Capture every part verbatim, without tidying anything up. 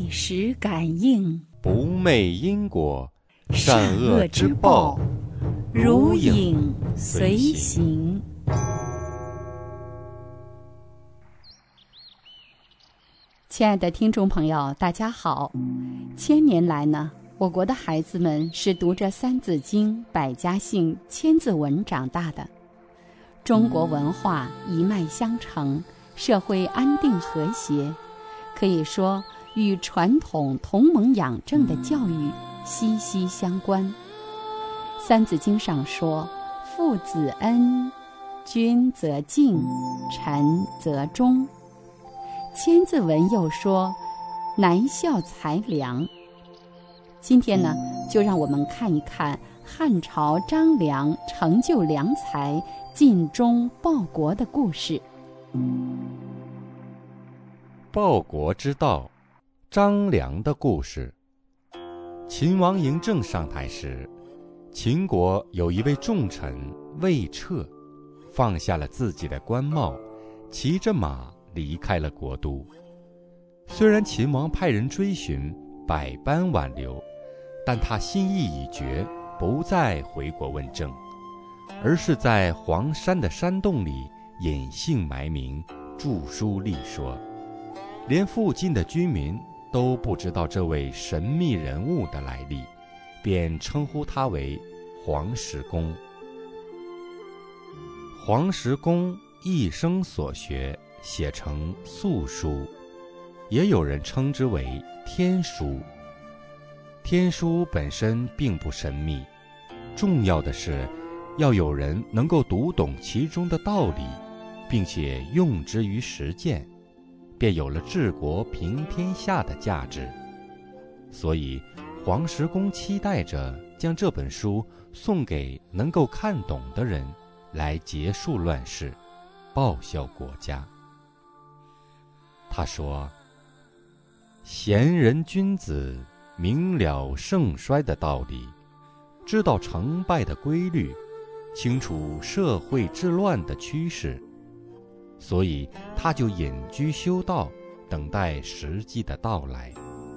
即时感应， 不昧因果， 善恶之报如影随形。亲爱的听众朋友，大家好。千年来呢，我国的孩子们是读着《三字经》《百家姓》《千字文》长大的。中国文化一脉相承，社会安定和谐，可以说与传统同盟养正的教育息息相关。《三字经》上说：父子恩，君则敬，臣则忠。千字文又说：男孝才良。今天呢，就让我们看一看汉朝张良成就良才、尽忠报国的故事。 报国之道，张良的故事。秦王嬴政上台时，秦国有一位重臣魏彻，放下了自己的官帽，骑着马离开了国都。虽然秦王派人追寻，百般挽留，但他心意已决，不再回国问政，而是在黄山的山洞里隐姓埋名，著书立说，连附近的居民都不知道这位神秘人物的来历，便称呼他为黄石公。黄石公一生所学写成素书，也有人称之为天书。天书本身并不神秘，重要的是要有人能够读懂其中的道理，并且用之于实践，便有了治国平天下的价值。所以黄石公期待着将这本书送给能够看懂的人，来结束乱世，报效国家。他说：贤人君子明了盛衰的道理，知道成败的规律，清楚社会治乱的趋势，所以他就隐居修道，等待时机的到来。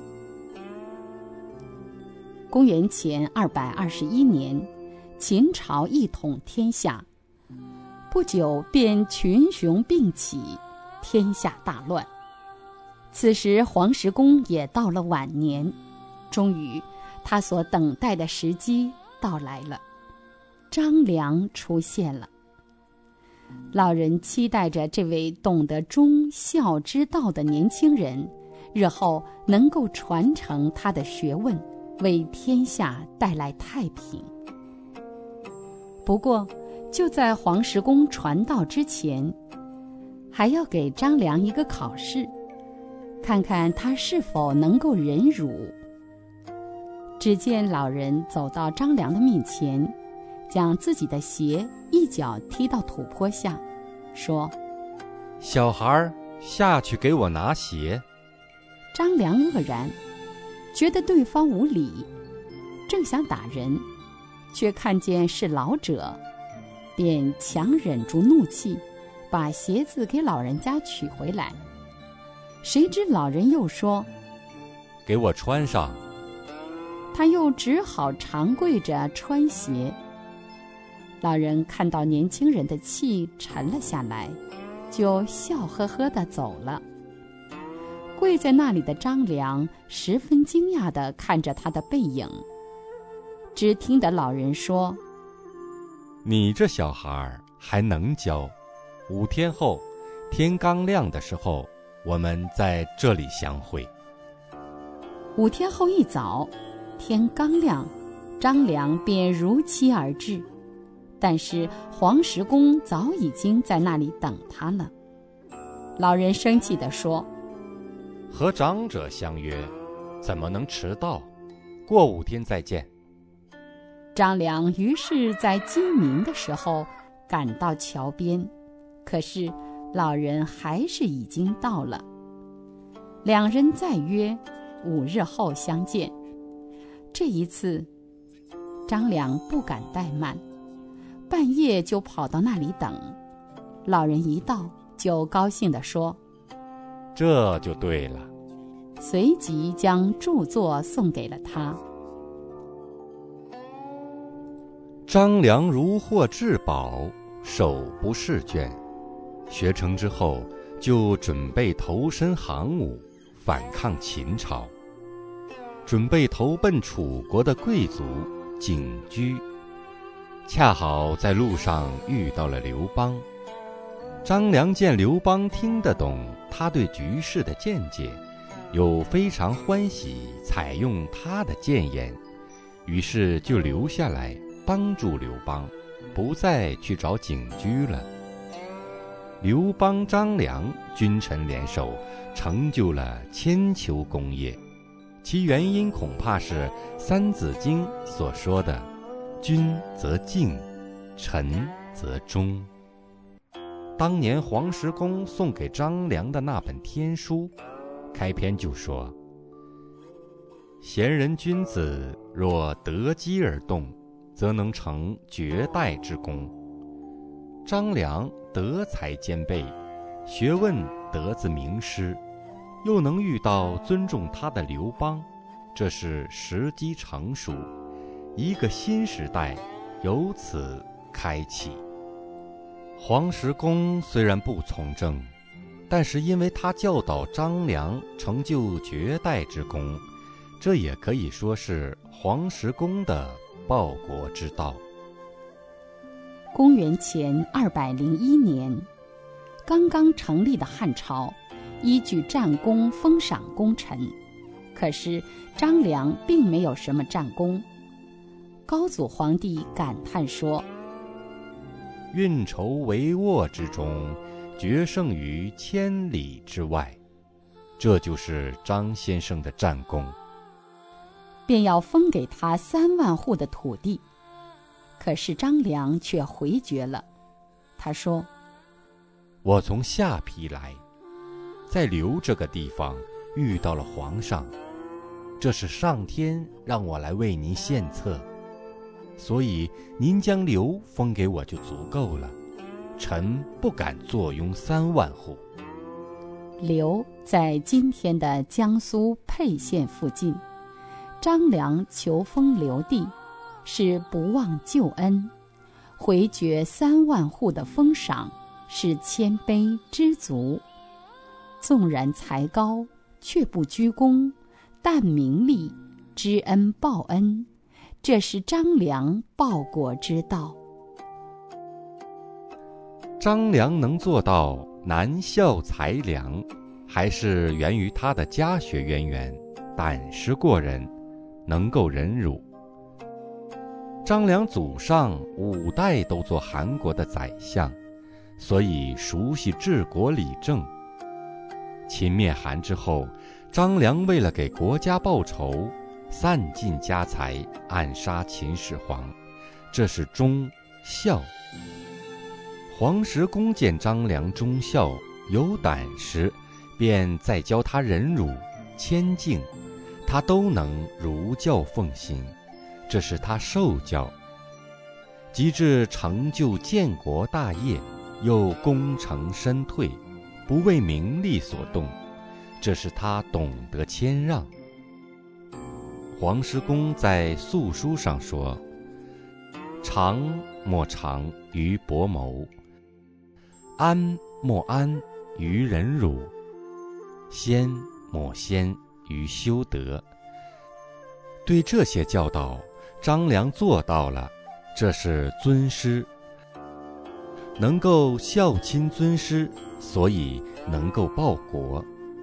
公元前二百二十一年，秦朝一统天下，不久便群雄并起，天下大乱。此时黄石公也到了晚年，终于他所等待的时机到来了，张良出现了。老人期待着这位懂得忠孝之道的年轻人，日后能够传承他的学问，为天下带来太平。不过，就在黄石公传道之前，还要给张良一个考试，看看他是否能够忍辱。只见老人走到张良的面前，将自己的鞋一脚踢到土坡下，说： 小孩，下去给我拿鞋。 张良愕然，觉得对方无礼，正想打人，却看见是老者，便强忍住怒气，把鞋子给老人家取回来。谁知老人又说： 给我穿上。 他又只好长跪着穿鞋。老人看到年轻人的气沉了下来，就笑呵呵地走了。跪在那里的张良十分惊讶地看着他的背影，只听得老人说： 你这小孩还能教，五天后天刚亮的时候，我们在这里相会。 五天后一早，天刚亮，张良便如期而至，但是黄石公早已经在那里等他了。老人生气地说： 和长者相约，怎么能迟到？过五天再见。 张良于是在鸡鸣的时候赶到桥边，可是老人还是已经到了。两人再约五日后相见。这一次张良不敢怠慢，半夜就跑到那里等。老人一到就高兴地说： 这就对了， 随即将著作送给了他。 张良如获至宝，手不释卷。学成之后，就准备投身行伍，反抗秦朝，准备投奔楚国的贵族景居。恰好在路上遇到了刘邦。张良见刘邦听得懂他对局势的见解，又非常欢喜采用他的谏言，于是就留下来帮助刘邦，不再去找景居了。刘邦、张良君臣联手，成就了千秋功业。其原因恐怕是《三字经》所说的“君则敬，臣则忠”。当年黄石公送给张良的那本天书，开篇就说：“贤人君子若得机而动，则能成绝代之功。”张良德才兼备，学问得自名师，又能遇到尊重他的刘邦，这是时机成熟，一个新时代由此开启。黄石公虽然不从政，但是因为他教导张良成就绝代之功，这也可以说是黄石公的报国之道。 公元前二百零一年，刚刚成立的汉朝依据战功封赏功臣，可是张良并没有什么战功。高祖皇帝感叹说：“ 运筹帷幄之中，决胜于千里之外。”这就是张先生的战功， 便要封给他三万户的土地。可是张良却回绝了。他说：“ 我从下邳来，在刘这个地方遇到了皇上，这是上天让我来为您献策，所以您将刘封给我就足够了，臣不敢坐拥三万户。” 刘在今天的江苏沛县附近，张良求封刘地，是不忘旧恩，回绝三万户的封赏，是谦卑知足。纵然才高，却不居功，但名利，知恩报恩，这是张良报国之道。 张良能做到男孝才良，还是源于他的家学渊源，胆识过人，能够忍辱。张良祖上五代都做韩国的宰相，所以熟悉治国理政。秦灭韩之后，张良为了给国家报仇，散尽家财，暗杀秦始皇，这是忠孝。黄石公见张良忠孝有胆识，便再教他忍辱谦敬，他都能如教奉行，这是他受教。及至成就建国大业，又功成身退，不为名利所动，这是他懂得谦让。黄石公在素书上说：“常莫常于博谋，安莫安于忍辱，先莫先于修德。”对这些教导，张良做到了，这是尊师，能够孝亲尊师，所以能够报国。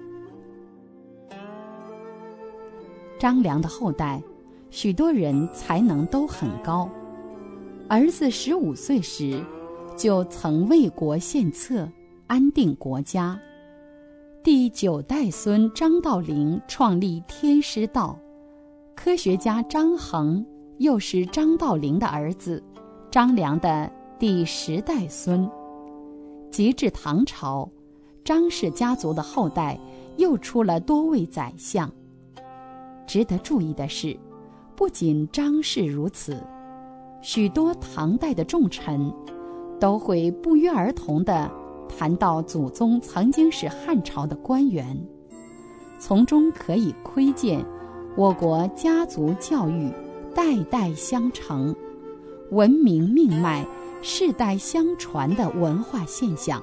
张良的后代，许多人才能都很高。儿子十五岁时，就曾为国献策，安定国家。第九代孙张道陵创立天师道，科学家张衡又是张道陵的儿子，张良的第十代孙。及至唐朝，张氏家族的后代又出了多位宰相。值得注意的是，不仅张氏如此，许多唐代的重臣都会不约而同地谈到祖宗曾经是汉朝的官员。 从中可以窥见我国家族教育代代相承、文明命脉世代相传的文化现象。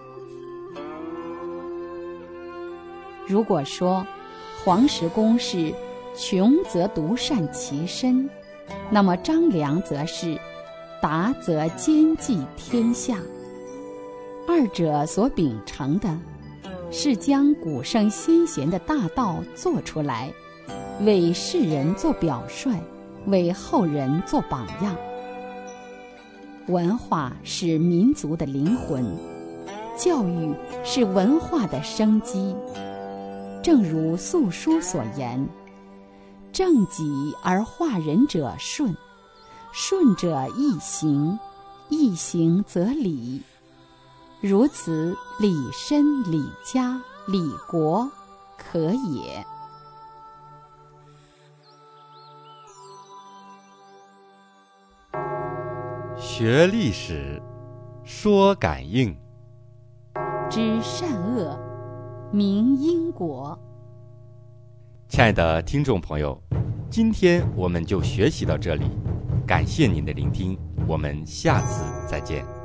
如果说黄石公是穷则独善其身，那么张良则是达则兼济天下。二者所秉承的是将古圣先贤的大道做出来，为世人做表率，为后人做榜样。文化是民族的灵魂，教育是文化的生机。正如素书所言，正己而化人者顺，顺者易行，易行则礼。如此理身理家理国可也。 学历史，说感应， 知善恶，明因果。 亲爱的听众朋友，今天我们就学习到这里，感谢您的聆听，我们下次再见。